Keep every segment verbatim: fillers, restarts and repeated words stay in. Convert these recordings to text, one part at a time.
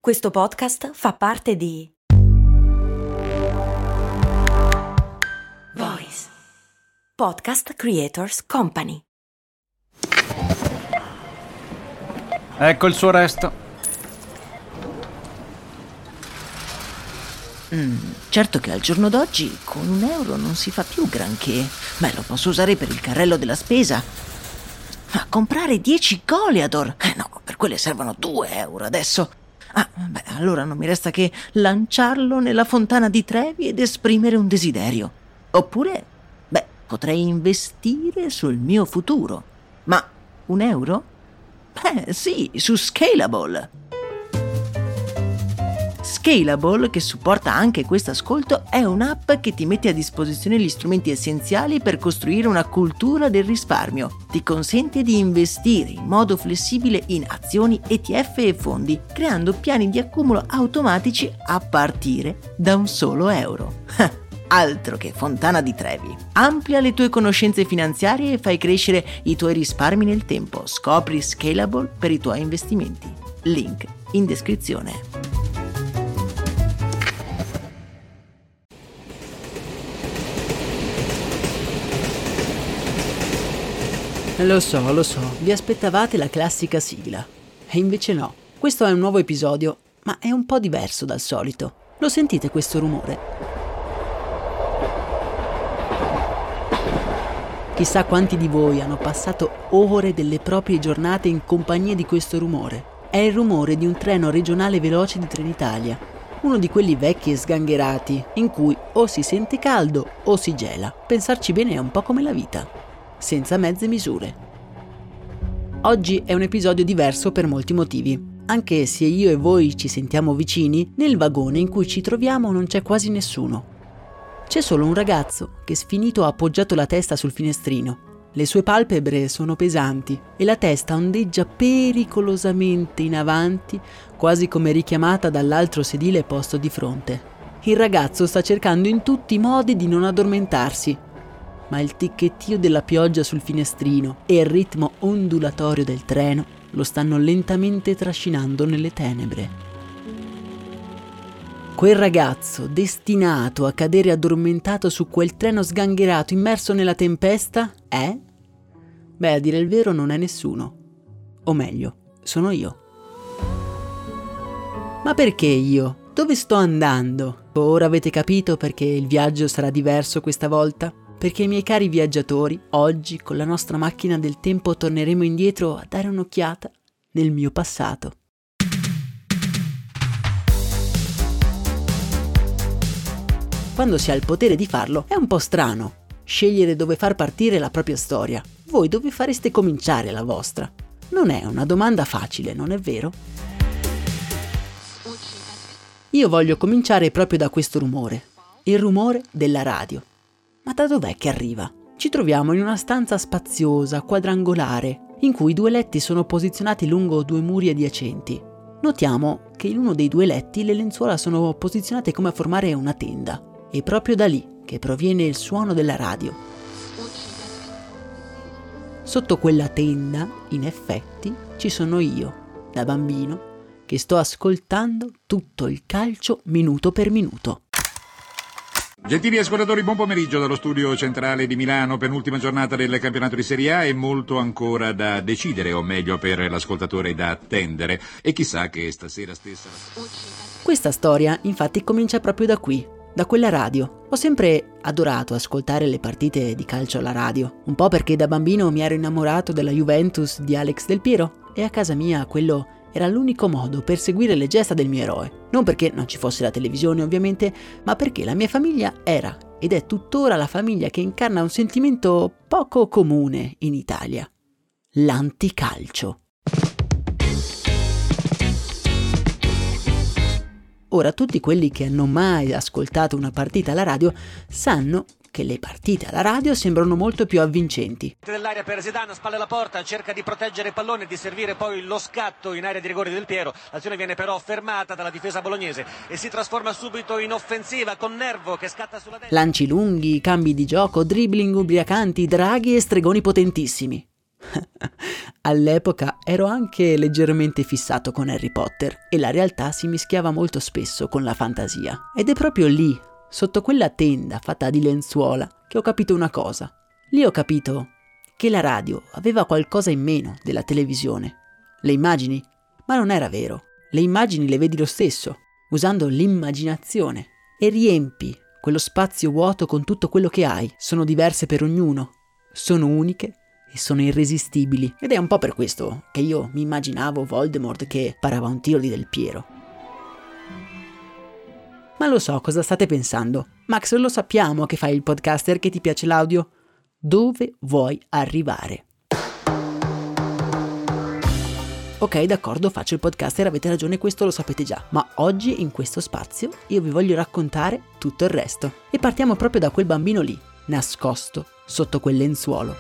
Questo podcast fa parte di Voice Podcast Creators Company. Ecco il suo resto. Mm, certo che al giorno d'oggi con un euro non si fa più granché. Beh, lo posso usare per il carrello della spesa. Ma comprare dieci Goliador? Eh no, per quelle servono due euro adesso. Ah, beh, allora non mi resta che lanciarlo nella fontana di Trevi ed esprimere un desiderio. Oppure, beh, potrei investire sul mio futuro. Ma un euro? Beh, sì, su Scalable. Scalable, che supporta anche questo ascolto, è un'app che ti mette a disposizione gli strumenti essenziali per costruire una cultura del risparmio. Ti consente di investire in modo flessibile in azioni, E T F e fondi, creando piani di accumulo automatici a partire da un solo euro. Altro che fontana di Trevi. Amplia le tue conoscenze finanziarie e fai crescere i tuoi risparmi nel tempo. Scopri Scalable per i tuoi investimenti. Link in descrizione. Lo so, lo so, vi aspettavate la classica sigla. E invece no, questo è un nuovo episodio, ma è un po' diverso dal solito. Lo sentite questo rumore? Chissà quanti di voi hanno passato ore delle proprie giornate in compagnia di questo rumore. È il rumore di un treno regionale veloce di Trenitalia, uno di quelli vecchi e sgangherati, in cui o si sente caldo o si gela. Pensarci bene è un po' come la vita, senza mezze misure. Oggi è un episodio diverso per molti motivi. Anche se io e voi ci sentiamo vicini, nel vagone in cui ci troviamo non c'è quasi nessuno. C'è solo un ragazzo che sfinito ha appoggiato la testa sul finestrino. Le sue palpebre sono pesanti e la testa ondeggia pericolosamente in avanti, quasi come richiamata dall'altro sedile posto di fronte. Il ragazzo sta cercando in tutti i modi di non addormentarsi, ma il ticchettio della pioggia sul finestrino e il ritmo ondulatorio del treno lo stanno lentamente trascinando nelle tenebre. Quel ragazzo, destinato a cadere addormentato su quel treno sgangherato immerso nella tempesta, è? Beh, a dire il vero non è nessuno. O meglio, sono io. Ma perché io? Dove sto andando? Ora avete capito perché il viaggio sarà diverso questa volta? Perché, miei cari viaggiatori, oggi con la nostra macchina del tempo torneremo indietro a dare un'occhiata nel mio passato. Quando si ha il potere di farlo è un po' strano scegliere dove far partire la propria storia. Voi dove fareste cominciare la vostra? Non è una domanda facile, non è vero? Io voglio cominciare proprio da questo rumore, il rumore della radio. Ma da dov'è che arriva? Ci troviamo in una stanza spaziosa, quadrangolare, in cui due letti sono posizionati lungo due muri adiacenti. Notiamo che in uno dei due letti le lenzuola sono posizionate come a formare una tenda. È proprio da lì che proviene il suono della radio. Sotto quella tenda, in effetti, ci sono io, da bambino, che sto ascoltando tutto il calcio minuto per minuto. Gentili ascoltatori, buon pomeriggio dallo studio centrale di Milano, penultima giornata del campionato di Serie A e molto ancora da decidere, o meglio per l'ascoltatore da attendere. E chissà che stasera stessa... Questa storia infatti comincia proprio da qui, da quella radio. Ho sempre adorato ascoltare le partite di calcio alla radio, un po' perché da bambino mi ero innamorato della Juventus di Alex Del Piero e a casa mia quello era l'unico modo per seguire le gesta del mio eroe. Non perché non ci fosse la televisione ovviamente, ma perché la mia famiglia era ed è tuttora la famiglia che incarna un sentimento poco comune in Italia: l'anticalcio. Ora, tutti quelli che hanno mai ascoltato una partita alla radio sanno che le partite alla radio sembrano molto più avvincenti. Dell'area per Zidane, spalle alla porta, cerca di proteggere il pallone e di servire poi lo scatto in area di rigore del Piero. L'azione viene però fermata dalla difesa bolognese e si trasforma subito in offensiva con Nervo che scatta sulla destra. Lanci lunghi, cambi di gioco, dribbling ubriacanti, draghi e stregoni potentissimi. All'epoca ero anche leggermente fissato con Harry Potter e la realtà si mischiava molto spesso con la fantasia. Ed è proprio lì, sotto quella tenda fatta di lenzuola, che ho capito una cosa. Lì ho capito che la radio aveva qualcosa in meno della televisione. Le immagini? Ma non era vero. Le immagini le vedi lo stesso, usando l'immaginazione, e riempi quello spazio vuoto con tutto quello che hai. Sono diverse per ognuno, sono uniche e sono irresistibili. Ed è un po' per questo che io mi immaginavo Voldemort che parava un tiro di Del Piero. Ma lo so cosa state pensando. Max, lo sappiamo che fai il podcaster, che ti piace l'audio. Dove vuoi arrivare? Ok, d'accordo, faccio il podcaster, avete ragione, questo lo sapete già. Ma oggi, in questo spazio, io vi voglio raccontare tutto il resto. E partiamo proprio da quel bambino lì, nascosto sotto quel lenzuolo.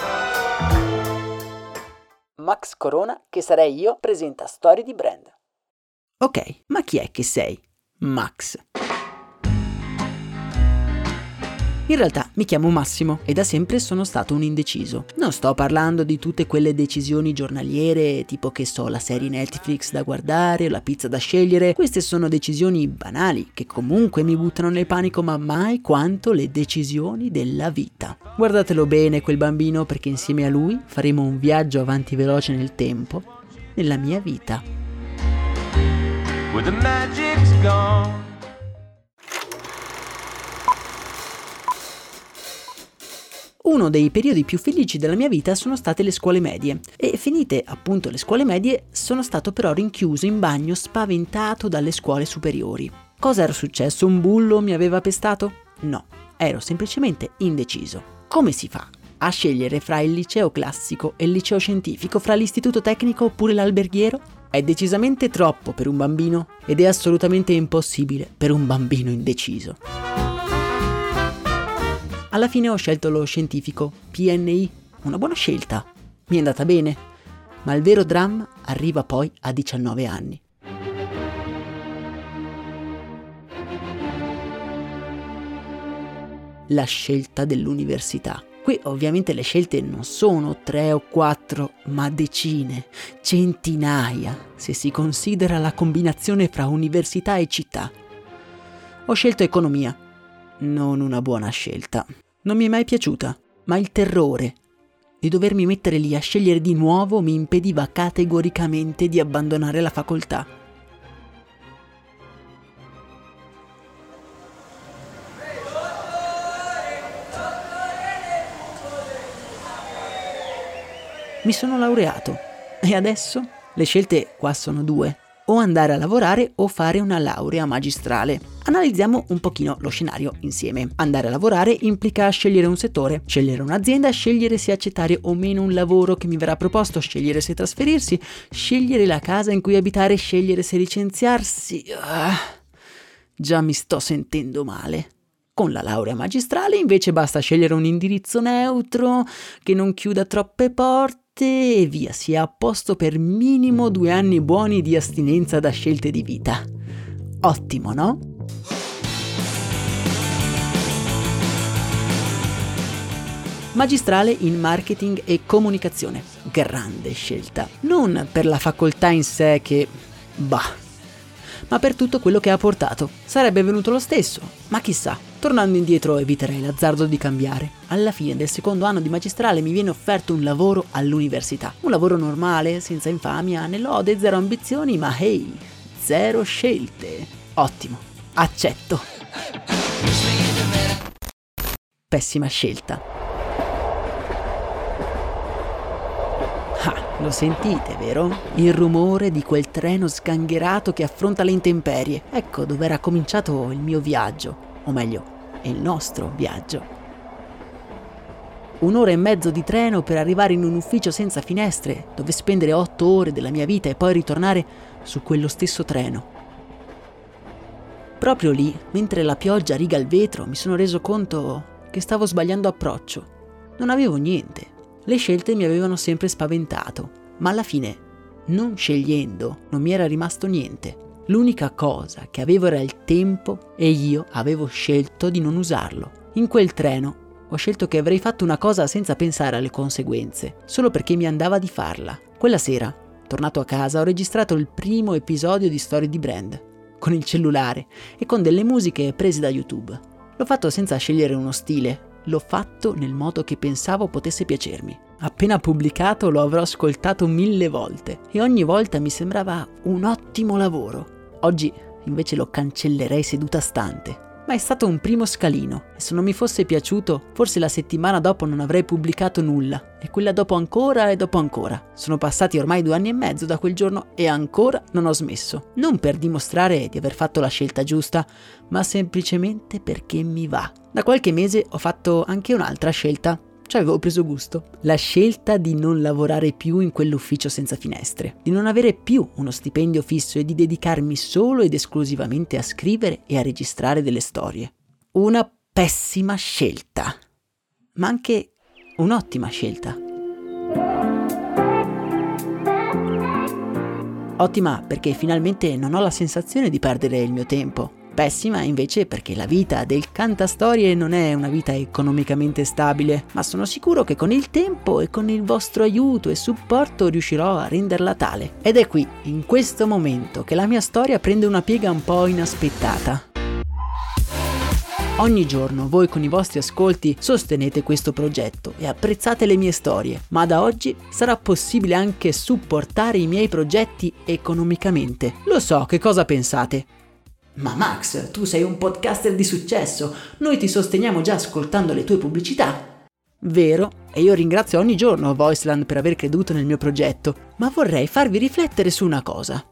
Max Corona, che sarei io, presenta Storie di Brand. Ok, ma chi è che sei, Max? In realtà mi chiamo Massimo e da sempre sono stato un indeciso. Non sto parlando di tutte quelle decisioni giornaliere, tipo che so, la serie Netflix da guardare o la pizza da scegliere. Queste sono decisioni banali che comunque mi buttano nel panico, ma mai quanto le decisioni della vita. Guardatelo bene quel bambino, perché insieme a lui faremo un viaggio avanti veloce nel tempo, nella mia vita. Where the magic's gone. Uno dei periodi più felici della mia vita sono state le scuole medie e finite appunto le scuole medie sono stato però rinchiuso in bagno spaventato dalle scuole superiori. Cosa era successo? Un bullo mi aveva pestato? No, ero semplicemente indeciso. Come si fa a scegliere fra il liceo classico e il liceo scientifico, fra l'istituto tecnico oppure l'alberghiero? È decisamente troppo per un bambino ed è assolutamente impossibile per un bambino indeciso. Alla fine ho scelto lo scientifico, P N I, una buona scelta, mi è andata bene, ma il vero dramma arriva poi a diciannove anni. La scelta dell'università. Qui ovviamente le scelte non sono tre o quattro, ma decine, centinaia, se si considera la combinazione fra università e città. Ho scelto economia. Non una buona scelta. Non mi è mai piaciuta, ma il terrore di dovermi mettere lì a scegliere di nuovo mi impediva categoricamente di abbandonare la facoltà. Mi sono laureato e adesso le scelte qua sono due. O andare a lavorare o fare una laurea magistrale. Analizziamo un pochino lo scenario insieme. Andare a lavorare implica scegliere un settore, scegliere un'azienda, scegliere se accettare o meno un lavoro che mi verrà proposto, scegliere se trasferirsi, scegliere la casa in cui abitare, scegliere se licenziarsi. Ah, già mi sto sentendo male. Con la laurea magistrale invece basta scegliere un indirizzo neutro che non chiuda troppe porte e via, si è a posto per minimo due anni buoni di astinenza da scelte di vita. Ottimo, no? Magistrale in marketing e comunicazione. Grande scelta. Non per la facoltà in sé che... bah... ma per tutto quello che ha portato. Sarebbe venuto lo stesso, ma chissà. Tornando indietro eviterei l'azzardo di cambiare. Alla fine del secondo anno di magistrale mi viene offerto un lavoro all'università. Un lavoro normale, senza infamia, né lode, zero ambizioni, ma hey, zero scelte. Ottimo, accetto. Pessima scelta. Ah, lo sentite, vero? Il rumore di quel treno sgangherato che affronta le intemperie. Ecco dove era cominciato il mio viaggio. O meglio, il nostro viaggio. Un'ora e mezzo di treno per arrivare in un ufficio senza finestre, dove spendere otto ore della mia vita e poi ritornare su quello stesso treno. Proprio lì, mentre la pioggia riga il vetro, mi sono reso conto che stavo sbagliando approccio. Non avevo niente. Le scelte mi avevano sempre spaventato, ma alla fine, non scegliendo, non mi era rimasto niente. L'unica cosa che avevo era il tempo e io avevo scelto di non usarlo. In quel treno ho scelto che avrei fatto una cosa senza pensare alle conseguenze, solo perché mi andava di farla. Quella sera, tornato a casa, ho registrato il primo episodio di Storie di Brand, con il cellulare e con delle musiche prese da YouTube. L'ho fatto senza scegliere uno stile, l'ho fatto nel modo che pensavo potesse piacermi. Appena pubblicato lo avrò ascoltato mille volte e ogni volta mi sembrava un ottimo lavoro. Oggi invece lo cancellerei seduta stante. Ma è stato un primo scalino e se non mi fosse piaciuto, forse la settimana dopo non avrei pubblicato nulla e quella dopo ancora e dopo ancora. Sono passati ormai due anni e mezzo da quel giorno e ancora non ho smesso. Non per dimostrare di aver fatto la scelta giusta, ma semplicemente perché mi va. Da qualche mese ho fatto anche un'altra scelta. Ci avevo preso gusto. La scelta di non lavorare più in quell'ufficio senza finestre, di non avere più uno stipendio fisso e di dedicarmi solo ed esclusivamente a scrivere e a registrare delle storie. Una pessima scelta, ma anche un'ottima scelta. Ottima perché finalmente non ho la sensazione di perdere il mio tempo. Pessima invece perché la vita del cantastorie non è una vita economicamente stabile, ma sono sicuro che con il tempo e con il vostro aiuto e supporto riuscirò a renderla tale. Ed è qui, in questo momento, che la mia storia prende una piega un po' inaspettata. Ogni giorno voi con i vostri ascolti sostenete questo progetto e apprezzate le mie storie, ma da oggi sarà possibile anche supportare i miei progetti economicamente. Lo so, che cosa pensate? Ma Max, tu sei un podcaster di successo, noi ti sosteniamo già ascoltando le tue pubblicità. Vero, e io ringrazio ogni giorno Voiceland per aver creduto nel mio progetto, ma vorrei farvi riflettere su una cosa.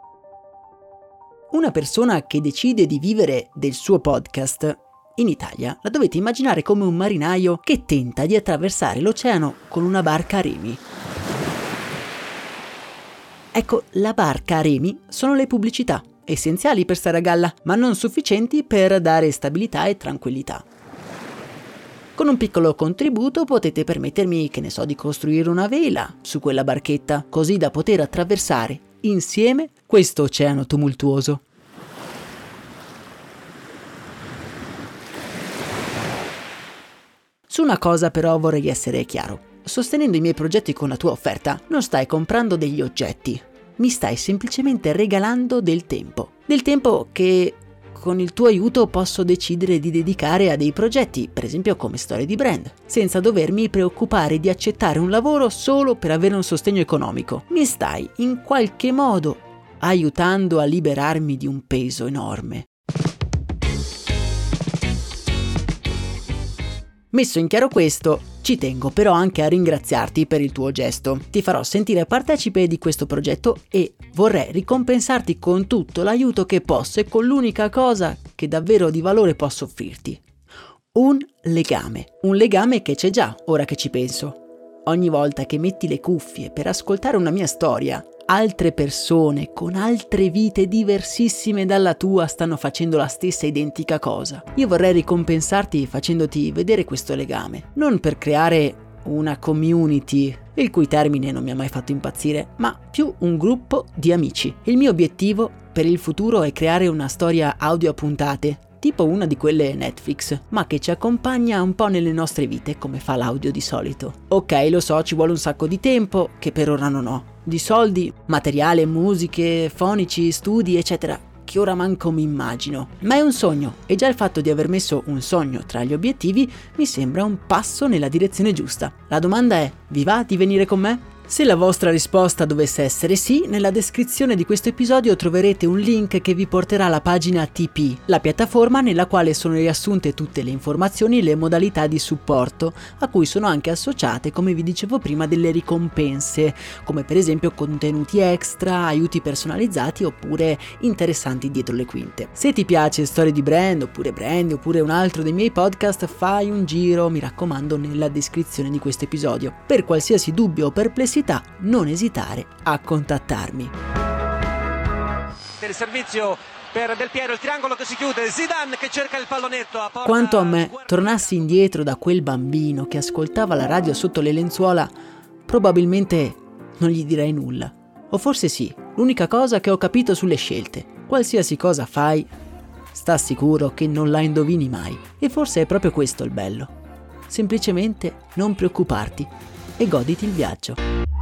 Una persona che decide di vivere del suo podcast in Italia la dovete immaginare come un marinaio che tenta di attraversare l'oceano con una barca a remi. Ecco, la barca a remi sono le pubblicità. Essenziali per stare a galla, ma non sufficienti per dare stabilità e tranquillità. Con un piccolo contributo potete permettermi, che ne so, di costruire una vela su quella barchetta, così da poter attraversare insieme questo oceano tumultuoso. Su una cosa però vorrei essere chiaro. Sostenendo i miei progetti con la tua offerta, non stai comprando degli oggetti. Mi stai semplicemente regalando del tempo. Del tempo che con il tuo aiuto posso decidere di dedicare a dei progetti, per esempio come Storie di Brand, senza dovermi preoccupare di accettare un lavoro solo per avere un sostegno economico. Mi stai in qualche modo aiutando a liberarmi di un peso enorme. Messo in chiaro questo, ci tengo però anche a ringraziarti per il tuo gesto. Ti farò sentire partecipe di questo progetto e vorrei ricompensarti con tutto l'aiuto che posso e con l'unica cosa che davvero di valore posso offrirti. Un legame. Un legame che c'è già, ora che ci penso. Ogni volta che metti le cuffie per ascoltare una mia storia, altre persone con altre vite diversissime dalla tua stanno facendo la stessa identica cosa. Io vorrei ricompensarti facendoti vedere questo legame, non per creare una community, il cui termine non mi ha mai fatto impazzire, ma più un gruppo di amici. Il mio obiettivo per il futuro è creare una storia audio a puntate, tipo una di quelle Netflix, ma che ci accompagna un po' nelle nostre vite come fa l'audio di solito. Ok, lo so, ci vuole un sacco di tempo, che per ora non ho. Di soldi, materiale, musiche, fonici, studi, eccetera, che ora manco mi immagino. Ma è un sogno, e già il fatto di aver messo un sogno tra gli obiettivi mi sembra un passo nella direzione giusta. La domanda è, vi va di venire con me? Se la vostra risposta dovesse essere sì, nella descrizione di questo episodio troverete un link che vi porterà alla pagina T P, la piattaforma nella quale sono riassunte tutte le informazioni e le modalità di supporto, a cui sono anche associate, come vi dicevo prima, delle ricompense, come per esempio contenuti extra, aiuti personalizzati oppure interessanti dietro le quinte. Se ti piace Storie di Brand, oppure Brand, oppure un altro dei miei podcast, fai un giro, mi raccomando, nella descrizione di questo episodio. Per qualsiasi dubbio o perplessità, non esitare a contattarmi. Per il servizio per Del Piero, il triangolo che si chiude, Zidane che cerca il pallonetto a porta. Quanto a me, tornassi indietro da quel bambino che ascoltava la radio sotto le lenzuola, probabilmente non gli direi nulla. O forse sì, l'unica cosa che ho capito sulle scelte. Qualsiasi cosa fai, sta sicuro che non la indovini mai. E forse è proprio questo il bello. Semplicemente non preoccuparti e goditi il viaggio.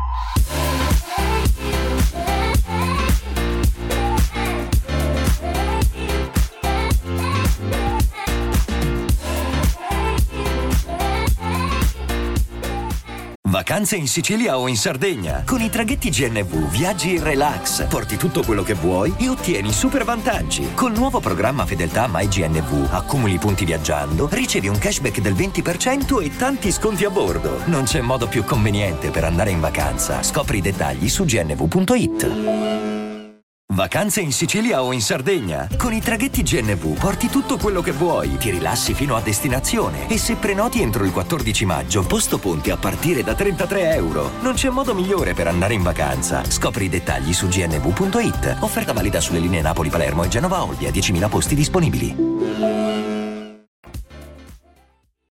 Vacanze in Sicilia o in Sardegna. Con i traghetti G N V viaggi in relax, porti tutto quello che vuoi e ottieni super vantaggi. Col nuovo programma Fedeltà MyGNV accumuli punti viaggiando, ricevi un cashback del venti per cento e tanti sconti a bordo. Non c'è modo più conveniente per andare in vacanza. Scopri i dettagli su g n v punto i t. Vacanze in Sicilia o in Sardegna. Con i traghetti G N V porti tutto quello che vuoi, ti rilassi fino a destinazione e se prenoti entro il quattordici maggio, posto ponti a partire da trentatré euro. Non c'è modo migliore per andare in vacanza. Scopri i dettagli su g n v punto i t. Offerta valida sulle linee Napoli-Palermo e Genova-Olbia, diecimila posti disponibili.